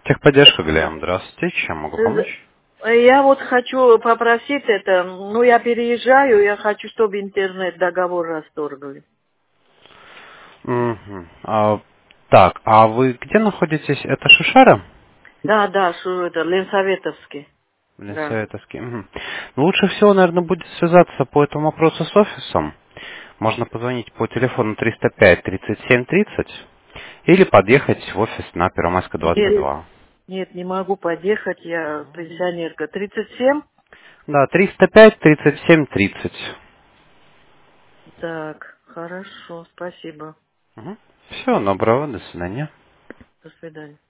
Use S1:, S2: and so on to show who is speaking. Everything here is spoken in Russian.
S1: Техподдержка, Глеб. Здравствуйте. Чем могу
S2: З-
S1: помочь?
S2: Я вот хочу попросить это, ну, я переезжаю, я хочу, чтобы интернет-договор расторгли.
S1: Мгм. Так, а вы где находитесь? Это Шишара?
S2: Да, да, что это, Ленсоветовский. Да.
S1: Ленсоветовский. Мгм. Ну, лучше всего, наверное, будет связаться по этому вопросу с офисом. Можно позвонить по телефону 305-37-30 или подъехать в офис на Первомайская
S2: Нет,
S1: 22.
S2: нет, не могу подъехать, я пенсионерка. 37?
S1: Да, 305-37-30.
S2: Так, хорошо, спасибо.
S1: Все, доброго, до свидания.
S2: До свидания.